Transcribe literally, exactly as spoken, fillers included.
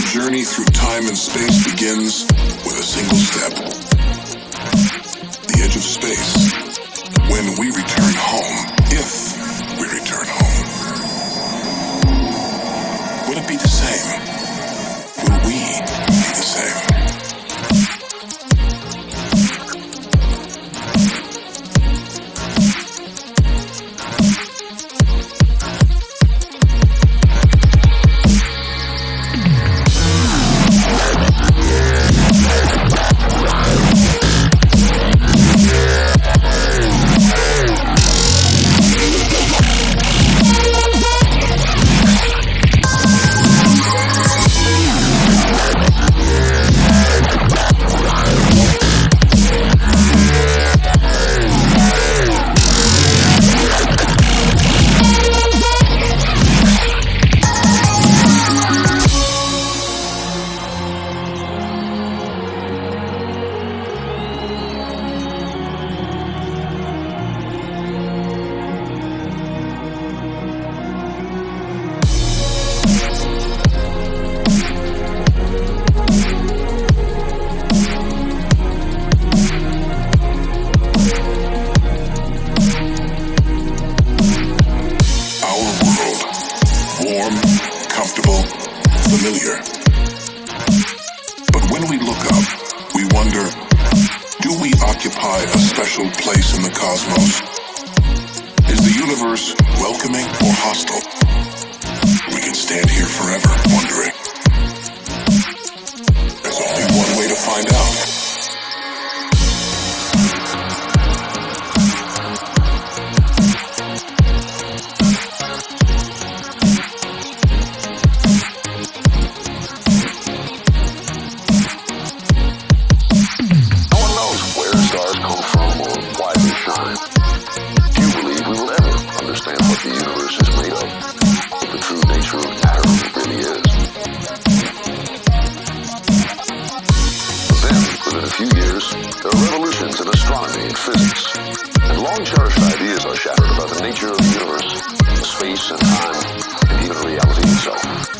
journey through time and space begins with a single step. The edge of space. When we return home, if we return home, will it be the same? Will we be the same? Comfortable, familiar. But when we look up, we wonder, do we occupy a special place in the cosmos? Is the universe welcoming or hostile? We can stand here forever wondering. There's only one way to find out. What the universe is made of, what the true nature of matter really is. Then, within a few years, there are revolutions in astronomy and physics, and long-cherished ideas are shattered about the nature of the universe, space and time, and even reality itself.